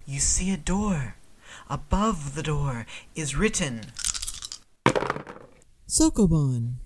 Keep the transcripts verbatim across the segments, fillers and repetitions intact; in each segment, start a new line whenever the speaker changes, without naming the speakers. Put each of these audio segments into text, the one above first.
you see a door. Above the door is written
Sokoban.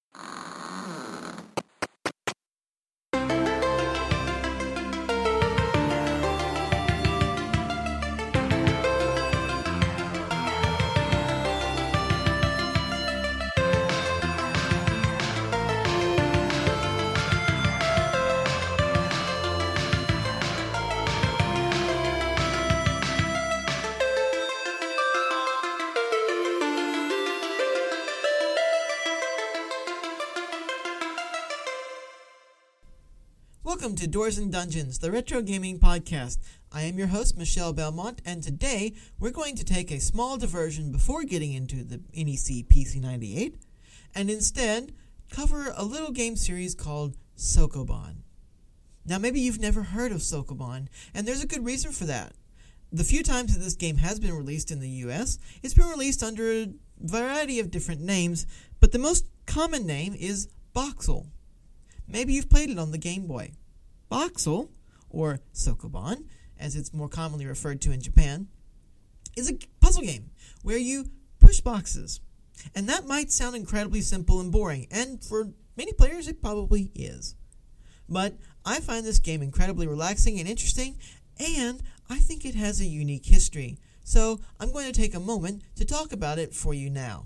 Welcome to Doors and Dungeons, the retro gaming podcast. I am your host, Michelle Belmont, and today we're going to take a small diversion before getting into the N E C P C ninety-eight, and instead cover a little game series called Sokoban. Now, maybe you've never heard of Sokoban, and there's a good reason for that. The few times that this game has been released in the U S, it's been released under a variety of different names, but the most common name is Boxel. Maybe you've played it on the Game Boy. Boxel, or Sokoban, as it's more commonly referred to in Japan, is a puzzle game where you push boxes. And that might sound incredibly simple and boring, and for many players it probably is. But I find this game incredibly relaxing and interesting, and I think it has a unique history. So I'm going to take a moment to talk about it for you now.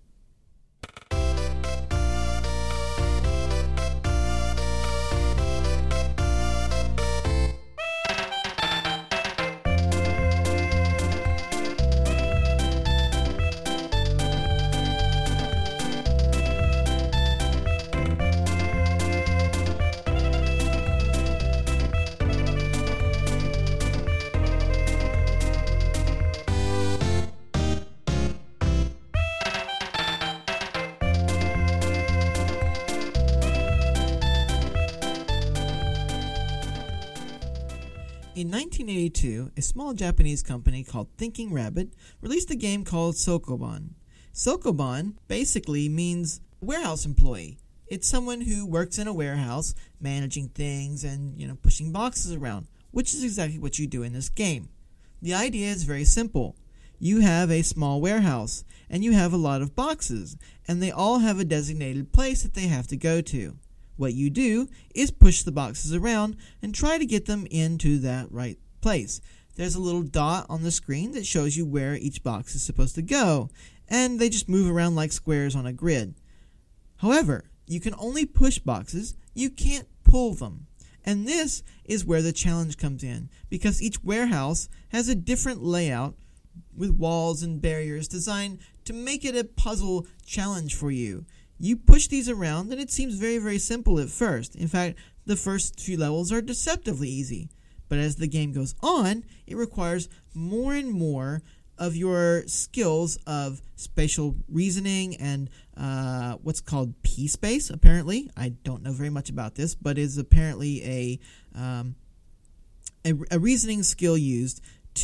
In nineteen eighty-two, a small Japanese company called Thinking Rabbit released a game called Sokoban. Sokoban basically means warehouse employee. It's someone who works in a warehouse, managing things and, you know, pushing boxes around, which is exactly what you do in this game. The idea is very simple. You have a small warehouse, and you have a lot of boxes, and they all have a designated place that they have to go to. What you do is push the boxes around and try to get them into that right place. There's a little dot on the screen that shows you where each box is supposed to go, and they just move around like squares on a grid. However, you can only push boxes, you can't pull them. And this is where the challenge comes in, because each warehouse has a different layout with walls and barriers designed to make it a puzzle challenge for you. You push these around, and it seems very, very simple at first. In fact, the first few levels are deceptively easy. But as the game goes on, it requires more and more of your skills of spatial reasoning and uh, what's called P-space, apparently. I don't know very much about this, but is apparently a, um, a, a reasoning skill used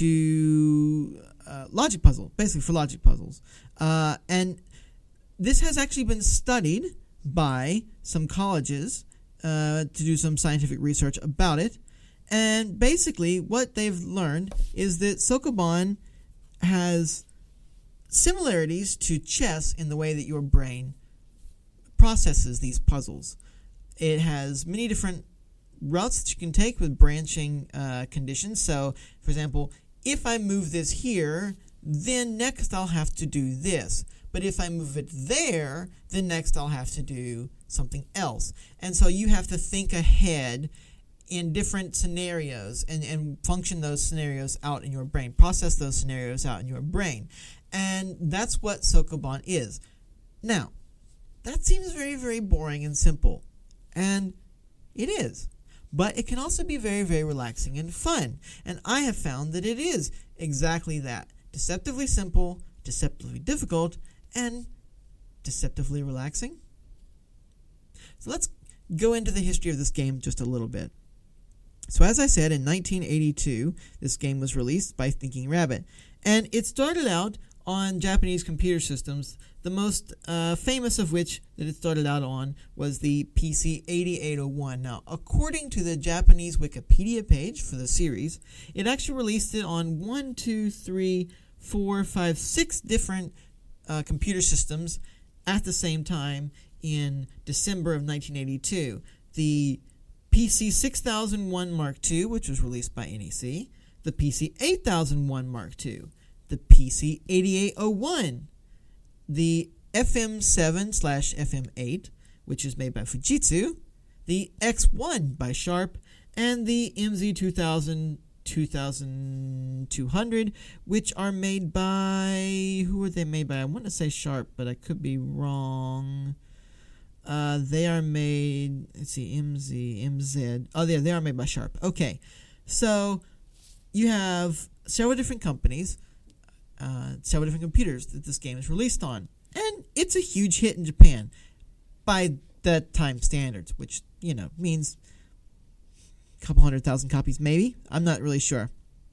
to uh, logic puzzle, basically for logic puzzles. Uh, and This has actually been studied by some colleges uh, to do some scientific research about it. And basically what they've learned is that Sokoban has similarities to chess in the way that your brain processes these puzzles. It has many different routes that you can take with branching uh, conditions. So, for example, if I move this here, then next I'll have to do this. But if I move it there, then next I'll have to do something else. And so you have to think ahead in different scenarios and, and function those scenarios out in your brain, process those scenarios out in your brain. And that's what Sokoban is. Now, that seems very, very boring and simple. And it is. But it can also be very, very relaxing and fun. And I have found that it is exactly that. Deceptively simple, deceptively difficult, and deceptively relaxing. So let's go into the history of this game just a little bit. So as I said, in nineteen eighty-two, this game was released by Thinking Rabbit. And it started out on Japanese computer systems, the most uh, famous of which that it started out on was the P C eighty-eight oh one. Now, according to the Japanese Wikipedia page for the series, it actually released it on one, two, three, four, five, six different uh, computer systems at the same time in December of nineteen eighty-two. The P C six thousand one Mark two, which was released by N E C, the P C eight thousand one Mark two, the P C eighty-eight oh one, the F M seven slash F M eight, which is made by Fujitsu, the X one by Sharp, and the M Z two thousand, two thousand two hundred, which are made by... Who are they made by? I want to say Sharp, but I could be wrong. Uh, they are made... Let's see, M Z, M Z... Oh, yeah, they are made by Sharp. Okay, so you have several different companies, uh, several different computers that this game is released on. And it's a huge hit in Japan by that time standards, which, you know, means a couple hundred thousand copies maybe. I'm not really sure.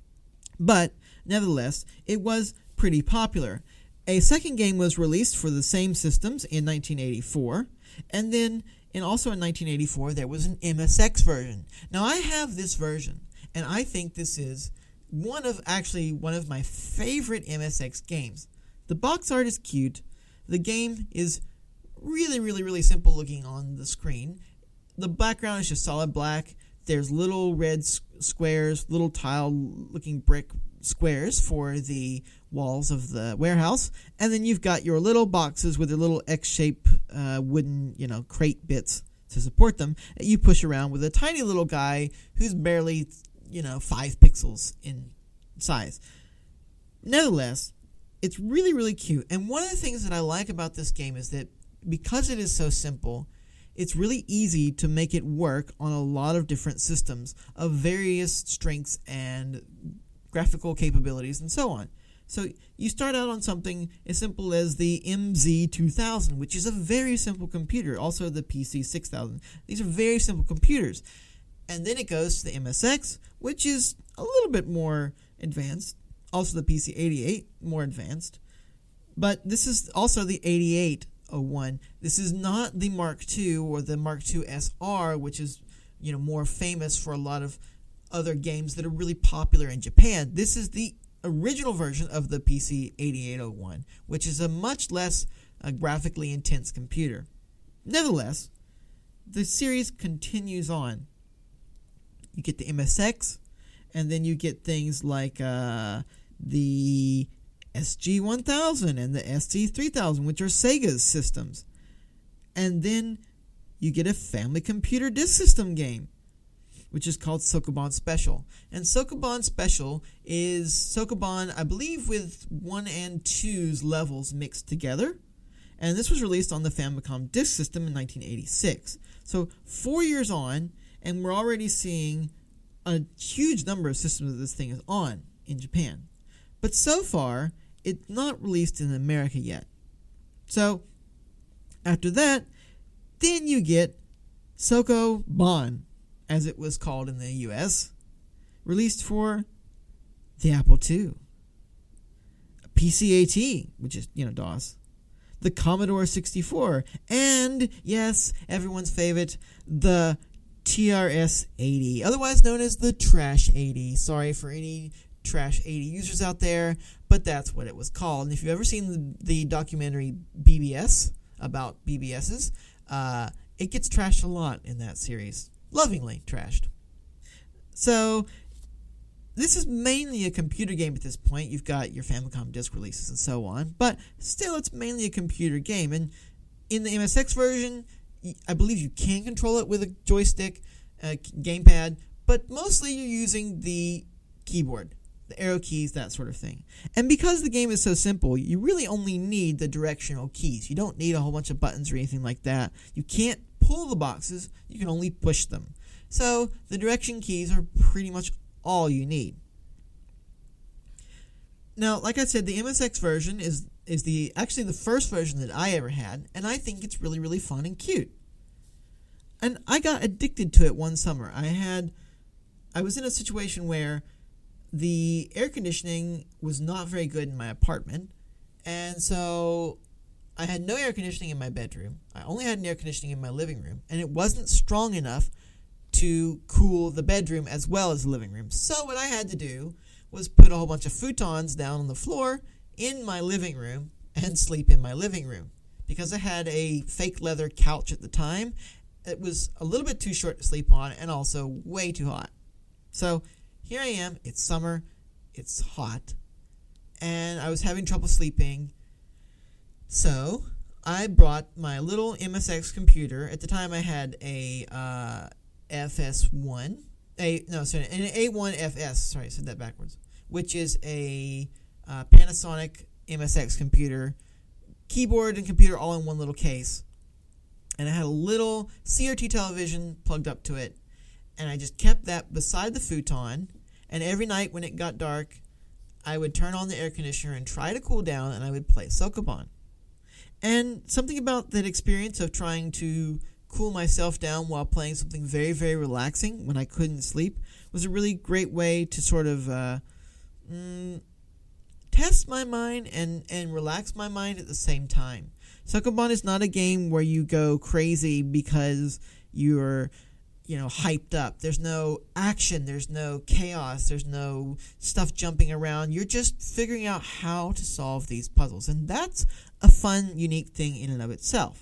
But, nevertheless, it was pretty popular. A second game was released for the same systems in nineteen eighty-four. And then, and also in nineteen eighty-four, there was an M S X version. Now, I have this version, and I think this is one of, actually, one of my favorite M S X games. The box art is cute. The game is really, really, really simple looking on the screen. The background is just solid black. There's little red s- squares, little tile-looking brick squares for the walls of the warehouse. And then you've got your little boxes with their little X-shaped uh, wooden, you know, crate bits to support them that you push around with a tiny little guy who's barely, you know, five pixels in size. Nevertheless, it's really, really cute. And one of the things that I like about this game is that because it is so simple, it's really easy to make it work on a lot of different systems of various strengths and graphical capabilities and so on. So you start out on something as simple as the M Z two thousand, which is a very simple computer. Also the P C six thousand. These are very simple computers. And then it goes to the M S X, which is a little bit more advanced. Also the P C eighty-eight, more advanced. But this is also the eighty-eight oh one. This is not the Mark two or the Mark two S R, which is, you know, more famous for a lot of other games that are really popular in Japan. This is the original version of the P C eighty-eight oh one, which is a much less uh, graphically intense computer. Nevertheless, the series continues on. You get the M S X, and then you get things like uh, the S G one thousand and the S C three thousand, which are Sega's systems. And then you get a Family Computer Disk System game, which is called Sokoban Special. And Sokoban Special is Sokoban, I believe, with one and two's levels mixed together. And this was released on the Famicom Disk System in nineteen eighty-six. So four years on, and we're already seeing a huge number of systems that this thing is on in Japan. But so far, it's not released in America yet. So, after that, then you get Sokoban, as it was called in the U S, released for the Apple two, P C AT, which is, you know, DOS, the Commodore sixty-four, and, yes, everyone's favorite, the T R S eighty, otherwise known as the Trash eighty. Sorry for any Trash eighty users out there, but that's what it was called. And if you've ever seen the, the documentary B B S, about B B Ss, uh, it gets trashed a lot in that series. Lovingly trashed. So, this is mainly a computer game at this point. You've got your Famicom disk releases and so on, but still it's mainly a computer game. And in the M S X version, I believe you can control it with a joystick, a gamepad, but mostly you're using the keyboard, the arrow keys, that sort of thing. And because the game is so simple, you really only need the directional keys. You don't need a whole bunch of buttons or anything like that. You can't pull the boxes, you can only push them. So the direction keys are pretty much all you need. Now, like I said, the M S X version is is the actually the first version that I ever had, and I think it's really, really fun and cute. And I got addicted to it one summer. I had, I was in a situation where the air conditioning was not very good in my apartment, And so I had no air conditioning in my bedroom. I only had an air conditioning in my living room, and it wasn't strong enough to cool the bedroom as well as the living room. So what I had to do was put a whole bunch of futons down on the floor in my living room and sleep in my living room. Because I had a fake leather couch at the time, it was a little bit too short to sleep on and also way too hot. So here I am, it's summer, it's hot, and I was having trouble sleeping. So I brought my little M S X computer. At the time I had a uh, F S one, a no, sorry, an A one F S, sorry, I said that backwards, which is a uh, Panasonic M S X computer, keyboard and computer all in one little case. And I had a little C R T television plugged up to it. And I just kept that beside the futon. And every night when it got dark, I would turn on the air conditioner and try to cool down, and I would play Sokoban. And something about that experience of trying to cool myself down while playing something very, very relaxing when I couldn't sleep was a really great way to sort of uh, mm, test my mind and, and relax my mind at the same time. Sokoban is not a game where you go crazy because you're, you know, hyped up. There's no action. There's no chaos. There's no stuff jumping around. You're just figuring out how to solve these puzzles. And that's a fun, unique thing in and of itself.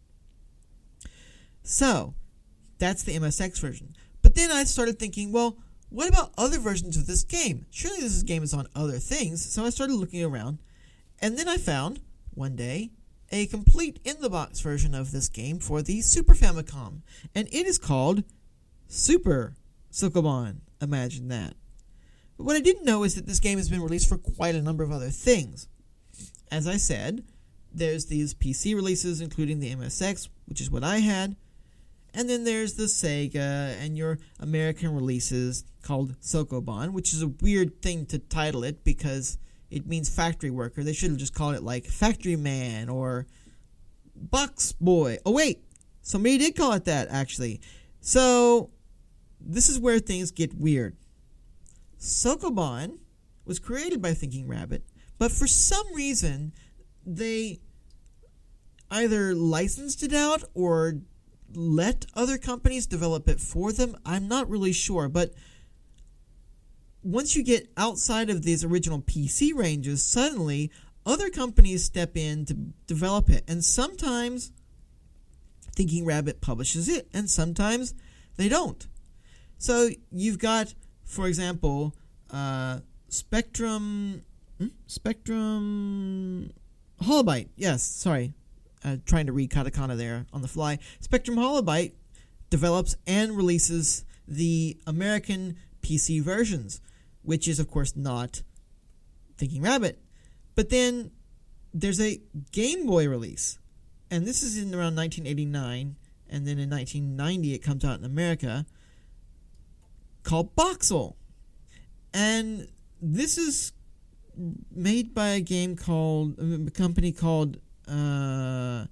So, that's the M S X version. But then I started thinking, well, what about other versions of this game? Surely this game is on other things. So I started looking around. And then I found, one day, a complete in-the-box version of this game for the Super Famicom. And it is called Super Sokoban. Imagine that. But what I didn't know is that this game has been released for quite a number of other things. As I said, there's these P C releases, including the M S X, which is what I had. And then there's the Sega and your American releases called Sokoban, which is a weird thing to title it because it means factory worker. They should have just called it like Factory Man or Box Boy. Oh, wait. Somebody did call it that, actually. So, this is where things get weird. Sokoban was created by Thinking Rabbit, but for some reason, they either licensed it out or let other companies develop it for them. I'm not really sure, but once you get outside of these original P C ranges, suddenly other companies step in to develop it. And sometimes Thinking Rabbit publishes it, and sometimes they don't. So you've got, for example, uh, Spectrum... Hmm? Spectrum... Holobyte. Yes, sorry. Uh, trying to read katakana there on the fly. Spectrum Holobyte develops and releases the American P C versions, which is, of course, not Thinking Rabbit. But then there's a Game Boy release, and this is in around nineteen eighty-nine, and then in nineteen ninety it comes out in America, called Boxel. And this is made by a game called, a company called uh,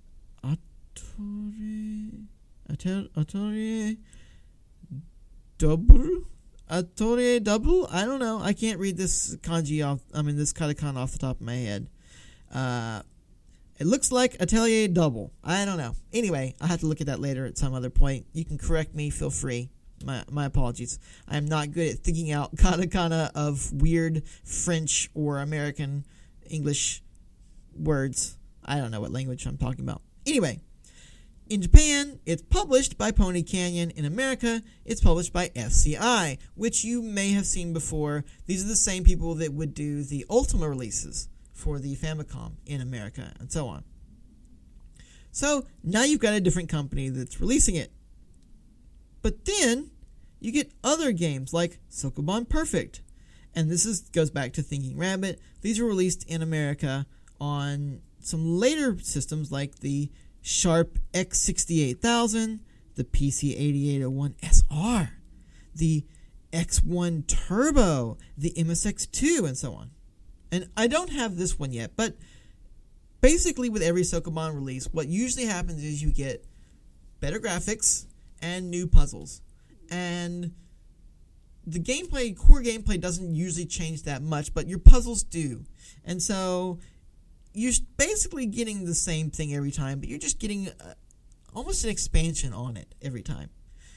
Atelier, Atelier Double? Atelier Double? I don't know. I can't read this kanji off, I mean this katakana off the top of my head. Uh, it looks like Atelier Double. I don't know. Anyway, I'll have to look at that later at some other point. You can correct me, feel free. My my apologies. I am not good at thinking out katakana of weird French or American English words. I don't know what language I'm talking about. Anyway, in Japan, it's published by Pony Canyon. In America, it's published by F C I, which you may have seen before. These are the same people that would do the Ultima releases for the Famicom in America, and so on. So, now you've got a different company that's releasing it. But then, you get other games like Sokoban Perfect. And this is goes back to Thinking Rabbit. These were released in America on some later systems like the Sharp X sixty-eight thousand, the P C eighty-eight oh one S R, the X one Turbo, the M S X two, and so on. And I don't have this one yet, but basically with every Sokoban release, what usually happens is you get better graphics and new puzzles. And the gameplay, core gameplay doesn't usually change that much, but your puzzles do. And so you're basically getting the same thing every time, but you're just getting uh, almost an expansion on it every time.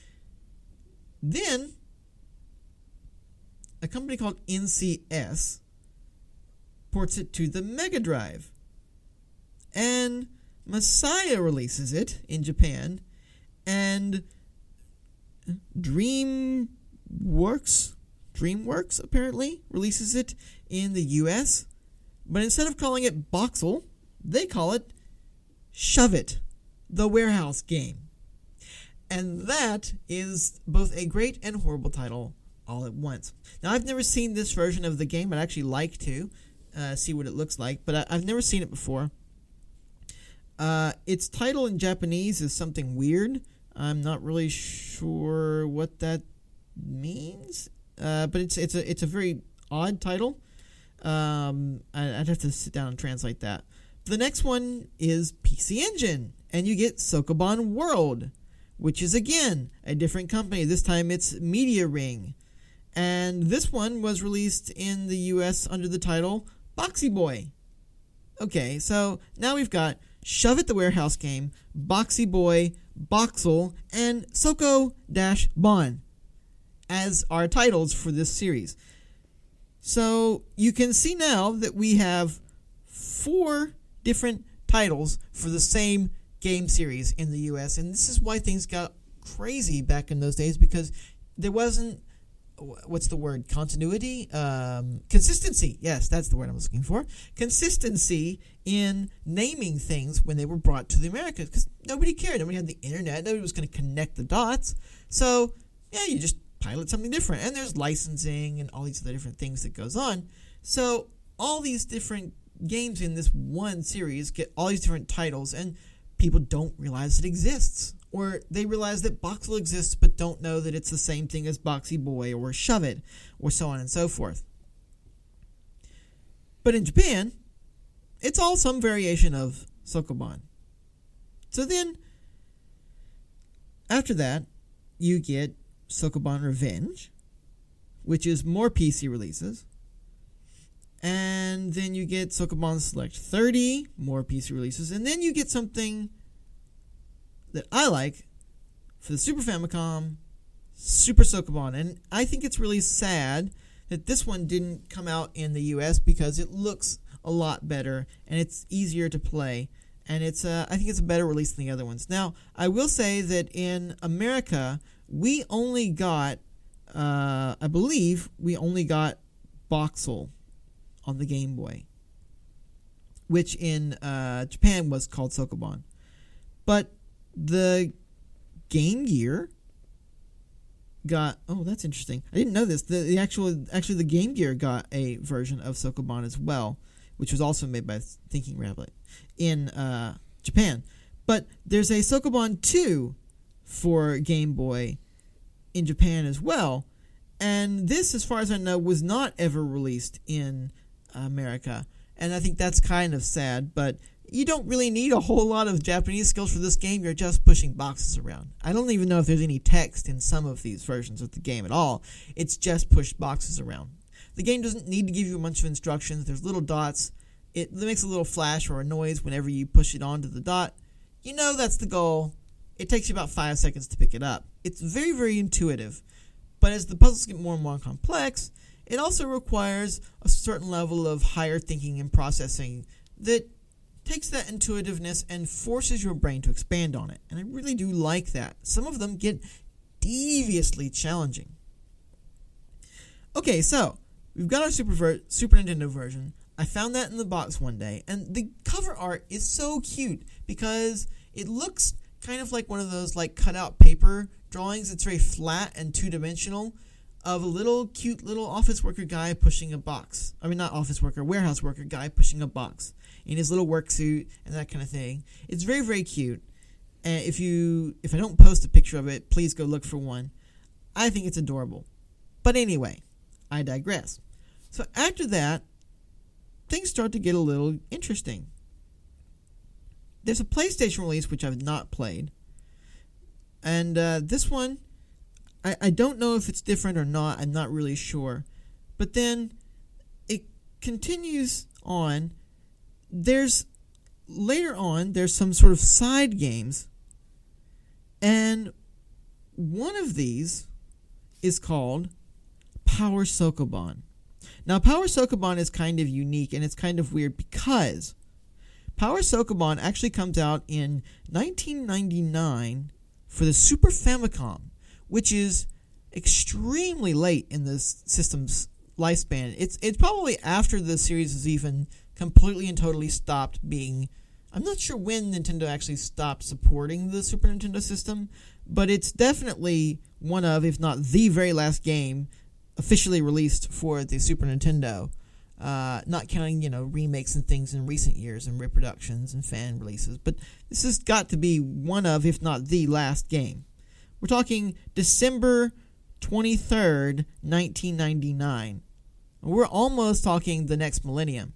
Then, a company called N C S ports it to the Mega Drive. And Messiah releases it in Japan. And DreamWorks, DreamWorks apparently, releases it in the U S. But instead of calling it Boxel, they call it Shove It, the warehouse game. And that is both a great and horrible title all at once. Now, I've never seen this version of the game. I'd actually like to uh, see what it looks like, but I, I've never seen it before. Uh, its title in Japanese is something weird. I'm not really sure what that means, uh, but it's it's a it's a very odd title. Um, I'd have to sit down and translate that. The next one is P C Engine, and you get Sokoban World, which is again a different company. This time it's Media Ring. And this one was released in the U S under the title Boxy Boy. Okay, so now we've got Shove It the Warehouse Game, Boxy Boy, Boxel, and Soko-Bon as our titles for this series. So you can see now that we have four different titles for the same game series in the U S, and this is why things got crazy back in those days, because there wasn't, what's the word, continuity? Um, consistency. Yes, that's the word I was looking for. Consistency in naming things when they were brought to the Americas, because nobody cared. Nobody had the internet. Nobody was going to connect the dots. So, yeah, you just pilot something different. And there's licensing and all these other different things that goes on. So, all these different games in this one series get all these different titles, and people don't realize it exists. Or they realize that Boxel exists but don't know that it's the same thing as Boxy Boy or Shove It, or so on and so forth. But in Japan, it's all some variation of Sokoban. So then, after that, you get Sokoban Revenge, which is more P C releases. And then you get Sokoban Select thirty, more P C releases. And then you get something that I like for the Super Famicom, Super Sokoban. And I think it's really sad that this one didn't come out in the U S because it looks a lot better and it's easier to play. And it's uh, I think it's a better release than the other ones. Now, I will say that in America, we only got, uh, I believe, we only got Boxel on the Game Boy, which in uh, Japan was called Sokoban. But the Game Gear got, oh, that's interesting. I didn't know this. The, the actual actually the Game Gear got a version of Sokoban as well, which was also made by Thinking Rabbit in uh, Japan. But there's a Sokoban two for Game Boy in Japan as well. And this, as far as I know, was not ever released in America. And I think that's kind of sad, but you don't really need a whole lot of Japanese skills for this game. You're just pushing boxes around. I don't even know if there's any text in some of these versions of the game at all. It's just push boxes around. The game doesn't need to give you a bunch of instructions. There's little dots. It makes a little flash or a noise whenever you push it onto the dot. You know that's the goal. It takes you about five seconds to pick it up. It's very, very intuitive. But as the puzzles get more and more complex, it also requires a certain level of higher thinking and processing that takes that intuitiveness and forces your brain to expand on it. And I really do like that. Some of them get deviously challenging. Okay, so we've got our Super, ver- Super Nintendo version. I found that in the box one day, and the cover art is so cute because it looks kind of like one of those like cutout paper drawings. It's very flat and two-dimensional of a little cute little office worker guy pushing a box. I mean, not office worker, warehouse worker guy pushing a box in his little work suit and that kind of thing. It's very, very cute. And if you, if I don't post a picture of it, please go look for one. I think it's adorable. But anyway, I digress. So after that, things start to get a little interesting. There's a PlayStation release which I've not played. And uh, this one, I, I don't know if it's different or not. I'm not really sure. But then it continues on there's later on there's some sort of side games, and one of these is called Power Sokoban. Now, Power Sokoban is kind of unique, and it's kind of weird because Power Sokoban actually comes out in nineteen ninety-nine for the Super Famicom, which is extremely late in the system's lifespan. It's it's probably after the series has even completely and totally stopped being... I'm not sure when Nintendo actually stopped supporting the Super Nintendo system, but it's definitely one of, if not the very last game officially released for the Super Nintendo. Uh, not counting, you know, remakes and things in recent years and reproductions and fan releases. But this has got to be one of, if not the last game. We're talking December twenty-third, nineteen ninety-nine. We're almost talking the next millennium.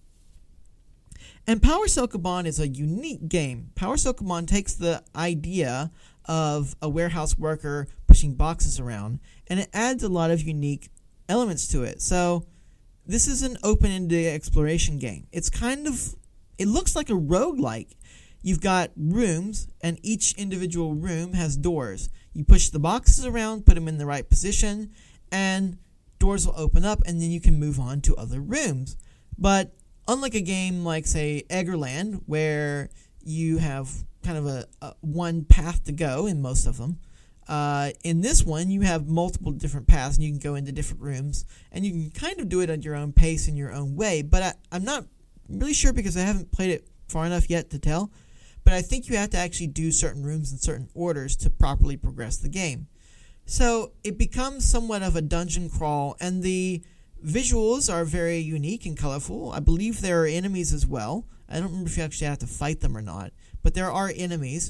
And Power Sokoban is a unique game. Power Sokoban takes the idea of a warehouse worker pushing boxes around, and it adds a lot of unique elements to it. So this is an open-ended exploration game. It's kind of, it looks like a roguelike. You've got rooms, and each individual room has doors. You push the boxes around, put them in the right position, and doors will open up, and then you can move on to other rooms. But unlike a game like, say, Eggerland, where you have kind of a, a one path to go in most of them, Uh, in this one, you have multiple different paths, and you can go into different rooms, and you can kind of do it at your own pace in your own way. But I, I'm not really sure because I haven't played it far enough yet to tell. But I think you have to actually do certain rooms in certain orders to properly progress the game. So it becomes somewhat of a dungeon crawl, and the visuals are very unique and colorful. I believe there are enemies as well. I don't remember if you actually have to fight them or not, but there are enemies.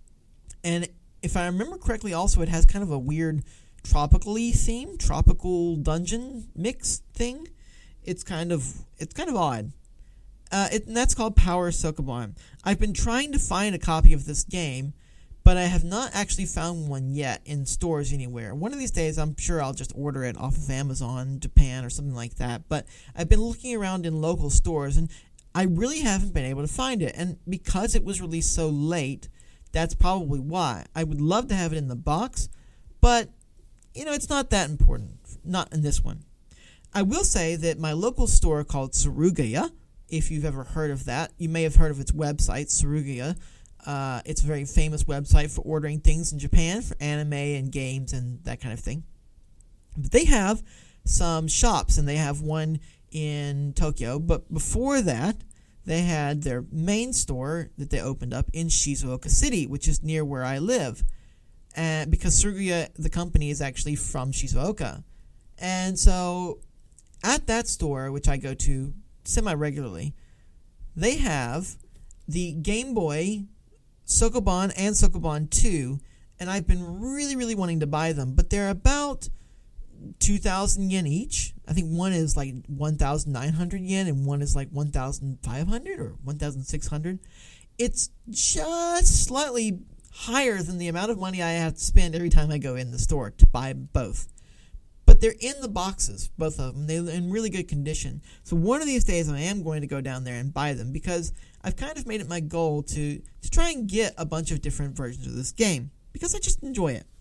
And if I remember correctly, also, it has kind of a weird tropical-y theme, tropical dungeon mix thing. It's kind of it's kind of odd. Uh, it, and that's called Power Sokoban. I've been trying to find a copy of this game, but I have not actually found one yet in stores anywhere. One of these days, I'm sure I'll just order it off of Amazon, Japan, or something like that. But I've been looking around in local stores, and I really haven't been able to find it. And because it was released so late, that's probably why. I would love to have it in the box, but, you know, it's not that important. Not in this one. I will say that my local store called Tsurugiya, if you've ever heard of that, you may have heard of its website, Tsurugiya. Uh, it's a very famous website for ordering things in Japan, for anime and games and that kind of thing. But they have some shops, and they have one in Tokyo. But before that, they had their main store that they opened up in Shizuoka City, which is near where I live. And because Tsurugiya, the company, is actually from Shizuoka. And so at that store, which I go to semi-regularly, they have the Game Boy Sokoban and Sokoban two, and I've been really, really wanting to buy them, but they're about two thousand yen each. I think one is like one thousand nine hundred yen and one is like one thousand five hundred or one thousand six hundred. It's just slightly higher than the amount of money I have to spend every time I go in the store to buy both. But they're in the boxes, both of them. They're in really good condition. So one of these days I am going to go down there and buy them because I've kind of made it my goal to, to try and get a bunch of different versions of this game because I just enjoy it.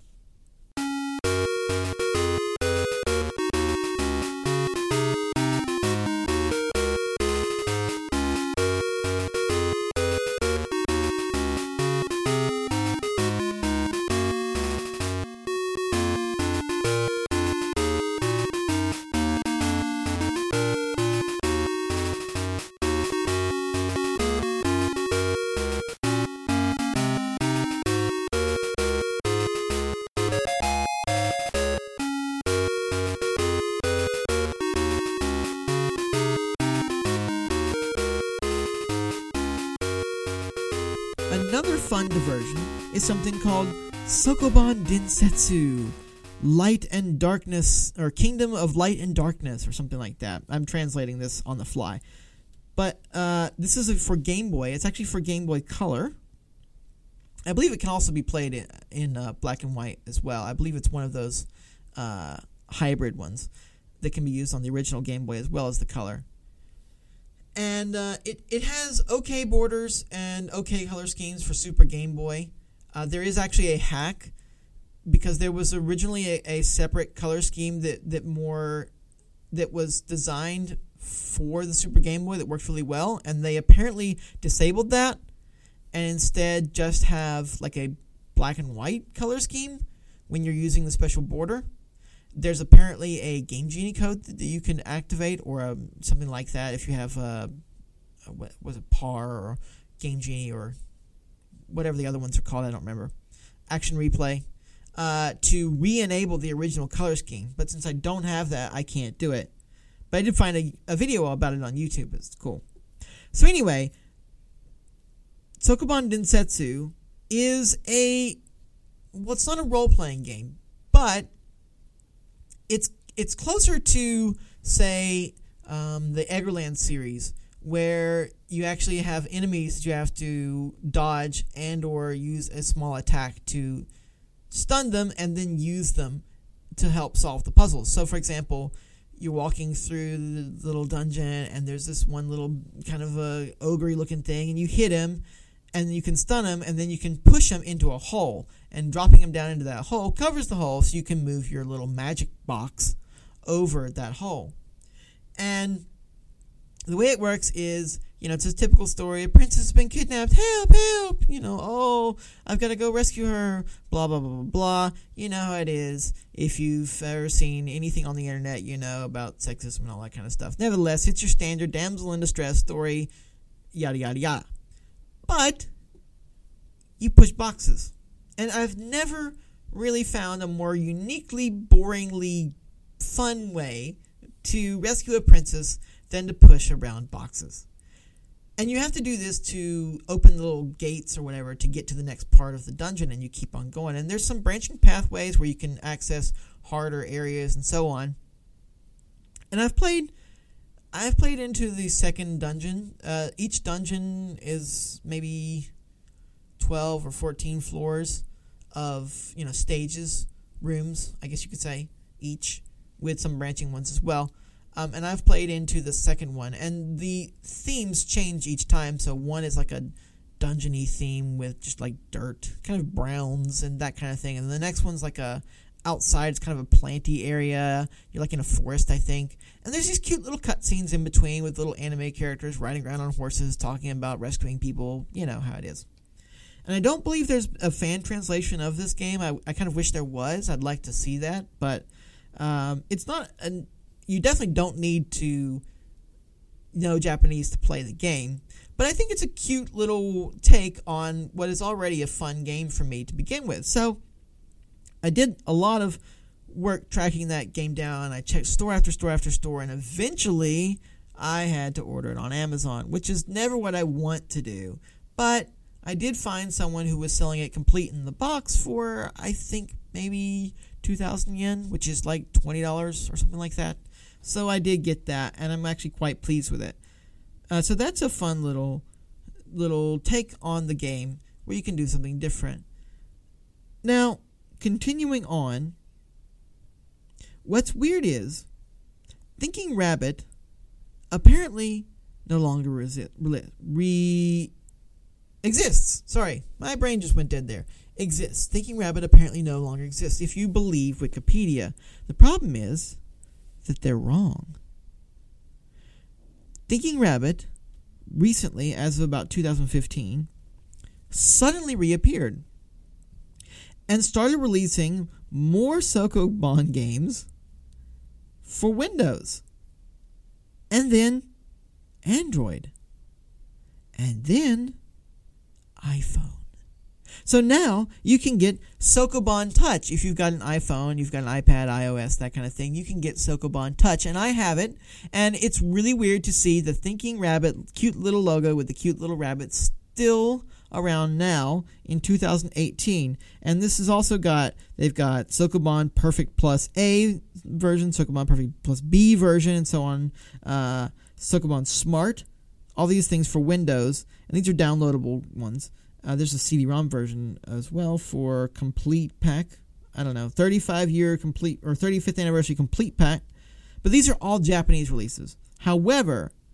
Another fun diversion is something called Sokoban Densetsu, Light and Darkness, or Kingdom of Light and Darkness, or something like that. I'm translating this on the fly. But uh, this is for Game Boy. It's actually for Game Boy Color. I believe it can also be played in, in uh, black and white as well. I believe it's one of those uh, hybrid ones that can be used on the original Game Boy as well as the Color. And uh, it, it has okay borders and okay color schemes for Super Game Boy. Uh, there is actually a hack because there was originally a, a separate color scheme that, that more that was designed for the Super Game Boy that worked really well, and they apparently disabled that and instead just have like a black and white color scheme when you're using the special border. There's apparently a Game Genie code that you can activate, or a, something like that, if you have a, a what was it, P A R or Game Genie or whatever the other ones are called. I don't remember. Action Replay uh, to re-enable the original color scheme. But since I don't have that, I can't do it. But I did find a, a video about it on YouTube. It's cool. So anyway, Sokoban Densetsu is a well, it's not a role-playing game, but It's it's closer to, say, um, the Eggerland series, where you actually have enemies that you have to dodge and or use a small attack to stun them and then use them to help solve the puzzles. So, for example, you're walking through the little dungeon and there's this one little kind of a ogre-looking thing, and you hit him, and you can stun him, and then you can push him into a hole. And dropping him down into that hole covers the hole, so you can move your little magic box over that hole. And the way it works is, you know, it's a typical story. A princess has been kidnapped. Help, help! You know, oh, I've got to go rescue her. Blah, blah, blah, blah, blah. You know how it is. If you've ever seen anything on the internet, you know about sexism and all that kind of stuff. Nevertheless, it's your standard damsel in distress story, yada, yada, yada. But you push boxes. And I've never really found a more uniquely, boringly fun way to rescue a princess than to push around boxes. And you have to do this to open the little gates or whatever to get to the next part of the dungeon, and you keep on going. And there's some branching pathways where you can access harder areas and so on. And I've played... I've played into the second dungeon. Uh, each dungeon is maybe twelve or fourteen floors of, you know, stages, rooms, I guess you could say, each, with some branching ones as well. Um, and I've played into the second one, and the themes change each time. So one is like a dungeony theme with just like dirt, kind of browns and that kind of thing. And the next one's like a outside, it's kind of a planty area. You're like in a forest, I think. And there's these cute little cutscenes in between with little anime characters riding around on horses, talking about rescuing people. You know how it is. And I don't believe there's a fan translation of this game. I, I kind of wish there was. I'd like to see that. But um, it's not... An, you definitely don't need to know Japanese to play the game. But I think it's a cute little take on what is already a fun game for me to begin with. So I did a lot of work tracking that game down. I checked store after store after store, and eventually I had to order it on Amazon, which is never what I want to do. But I did find someone who was selling it complete in the box for, I think, maybe two thousand yen, which is like twenty dollars or something like that. So I did get that, and I'm actually quite pleased with it. Uh, so that's a fun little little take on the game where you can do something different. Now, continuing on, what's weird is Thinking Rabbit apparently no longer resi- re exists. Sorry, my brain just went dead there. Exists. Thinking Rabbit apparently no longer exists if you believe Wikipedia. The problem is that they're wrong. Thinking Rabbit recently, as of about two thousand fifteen, suddenly reappeared and started releasing more Sokoban games for Windows, and then Android, and then iPhone. So now you can get Sokoban Touch. If you've got an iPhone, you've got an iPad, iOS, that kind of thing, you can get Sokoban Touch. And I have it. And it's really weird to see the Thinking Rabbit, cute little logo with the cute little rabbit still around now in two thousand eighteen. And this has also got, they've got Sokoban Perfect Plus A version, Sokoban Perfect Plus B version, and so on. Uh, Sokoban Smart. All these things for Windows. And these are downloadable ones. Uh, there's a C D ROM version as well for Complete Pack. I don't know, thirty-five year complete or thirty-fifth anniversary Complete Pack. But these are all Japanese releases. However,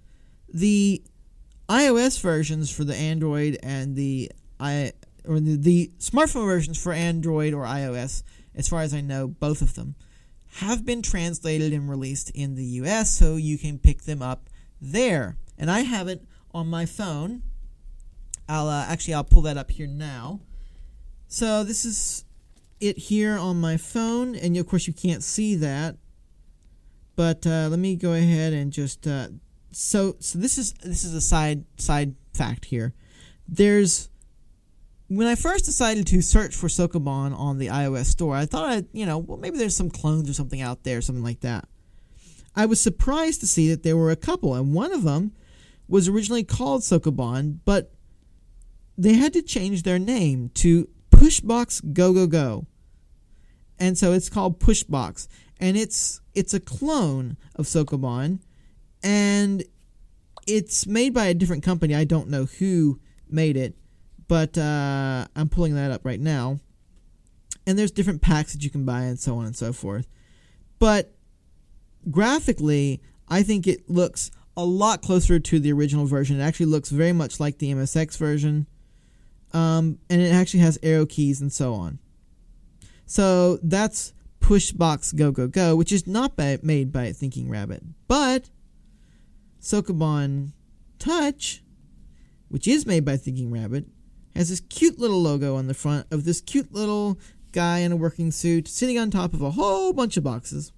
The iOS versions for the Android and the i or the, the smartphone versions for Android or iOS, as far as I know, both of them have been translated and released in the U S, so you can pick them up there. And I have it on my phone. I'll uh, actually I'll pull that up here now. So this is it here on my phone, and of course you can't see that. But uh, let me go ahead and just uh, so so this is this is a side side fact here. There's when I first decided to search for Sokoban on the iOS store, I thought I'd, you know, well, maybe there's some clones or something out there, something like that. I was surprised to see that there were a couple, and one of them was originally called Sokoban, but they had to change their name to Pushbox Go Go Go. And so it's called Pushbox, and it's it's a clone of Sokoban, and it's made by a different company. I don't know who made it, but uh, I'm pulling that up right now. And there's different packs that you can buy and so on and so forth. But graphically, I think it looks a lot closer to the original version. It actually looks very much like the M S X version. Um, and it actually has arrow keys and so on. So that's Pushbox Go Go Go, which is not by, made by Thinking Rabbit. But Sokoban Touch, which is made by Thinking Rabbit, has this cute little logo on the front of this cute little guy in a working suit sitting on top of a whole bunch of boxes.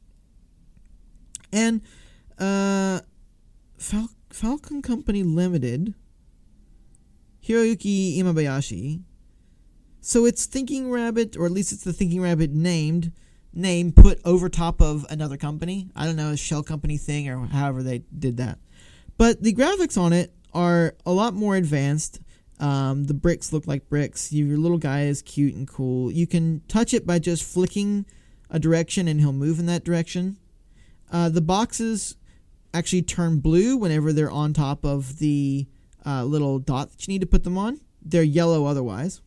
And uh, Fal- Falcon Company Limited, Hiroyuki Imabayashi. So it's Thinking Rabbit, or at least it's the Thinking Rabbit named name put over top of another company. I don't know, a shell company thing or however they did that. But the graphics on it are a lot more advanced. Um, the bricks look like bricks. Your little guy is cute and cool. You can touch it by just flicking a direction and he'll move in that direction. Uh, the boxes actually turn blue whenever they're on top of the uh, little dot that you need to put them on. They're yellow otherwise.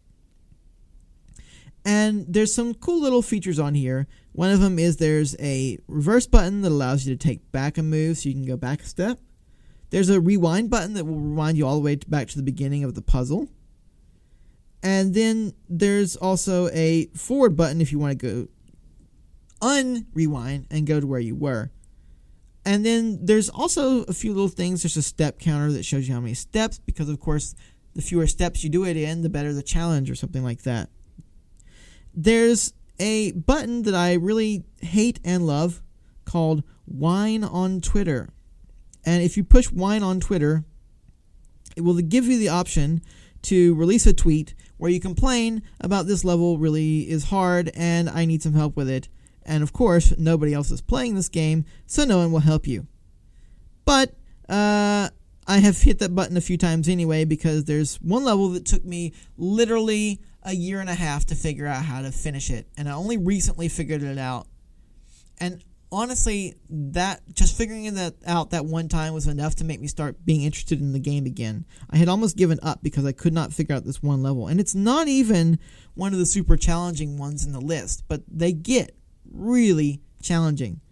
And there's some cool little features on here. One of them is there's a reverse button that allows you to take back a move so you can go back a step. There's a rewind button that will rewind you all the way to back to the beginning of the puzzle. And then there's also a forward button if you want to go un-rewind and go to where you were. And then there's also a few little things. There's a step counter that shows you how many steps, because of course the fewer steps you do it in, the better the challenge or something like that. There's a button that I really hate and love called Whine on Twitter. And if you push Whine on Twitter, it will give you the option to release a tweet where you complain about this level really is hard and I need some help with it. And of course, nobody else is playing this game, so no one will help you. But uh, I have hit that button a few times anyway, because there's one level that took me literally a year and a half to figure out how to finish it. And I only recently figured it out. And honestly, that just figuring that out that one time was enough to make me start being interested in the game again. I had almost given up because I could not figure out this one level. And it's not even one of the super challenging ones in the list, but they get really challenging.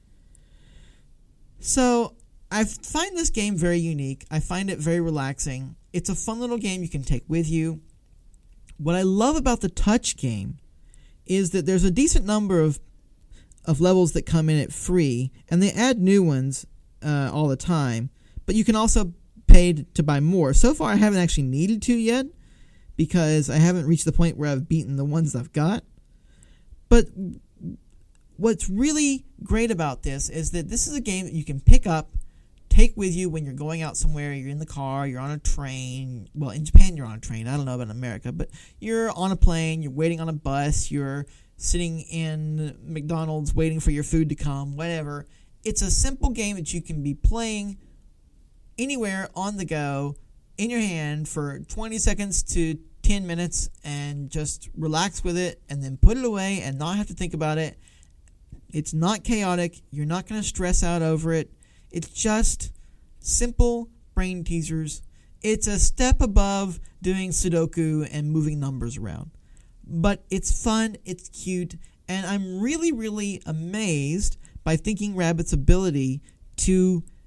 So I find this game very unique. I find it very relaxing. It's a fun little game you can take with you. What I love about the Touch game is that there's a decent number of of levels that come in at free, and they add new ones uh, all the time, but you can also pay to buy more. So far I haven't actually needed to yet, because I haven't reached the point where I've beaten the ones I've got. But what's really great about this is that this is a game that you can pick up, take with you when you're going out somewhere. You're in the car, you're on a train. Well, in Japan you're on a train. I don't know about America, but you're on a plane, you're waiting on a bus, you're sitting in McDonald's waiting for your food to come, whatever. It's a simple game that you can be playing anywhere on the go, in your hand, for twenty seconds to ten minutes, and just relax with it and then put it away and not have to think about it. It's not chaotic. You're not going to stress out over it. It's just simple brain teasers. It's a step above doing Sudoku and moving numbers around. But it's fun, it's cute, and I'm really, really amazed by Thinking Rabbit's ability to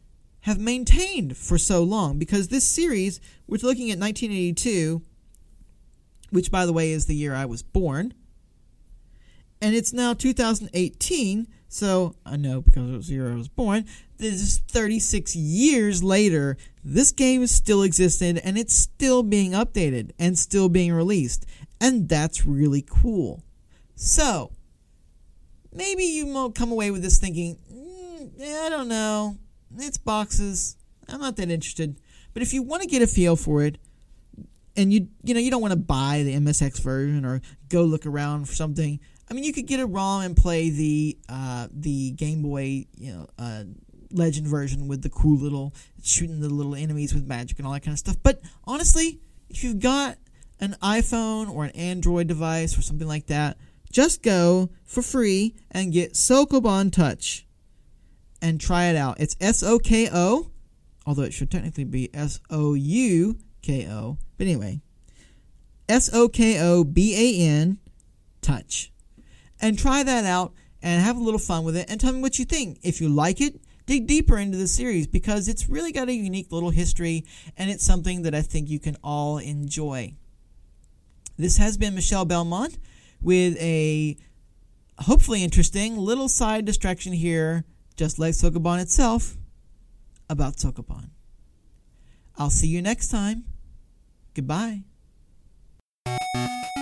have maintained for so long, because this series, we're looking at nineteen eighty-two, which, by the way, is the year I was born, and it's now two thousand eighteen, so I know because it was the year I was born, this is thirty-six years later, this game still existed, and it's still being updated and still being released, and that's really cool. So, maybe you won't come away with this thinking, mm, yeah, I don't know, it's boxes, I'm not that interested. But if you want to get a feel for it, and you you know you don't want to buy the M S X version or go look around for something, I mean, you could get a ROM and play the uh, the Game Boy, you know, uh, Legend version with the cool little shooting the little enemies with magic and all that kind of stuff. But honestly, if you've got an iPhone or an Android device or something like that, just go for free and get Sokoban Touch and try it out. It's S O K O, although it should technically be S O U K O. But anyway, S O K O B A N Touch. And try that out and have a little fun with it and tell me what you think. If you like it, dig deeper into the series, because it's really got a unique little history and it's something that I think you can all enjoy. This has been Michelle Belmont with a hopefully interesting little side distraction here, just like Sokoban itself, about Sokoban. I'll see you next time. Goodbye.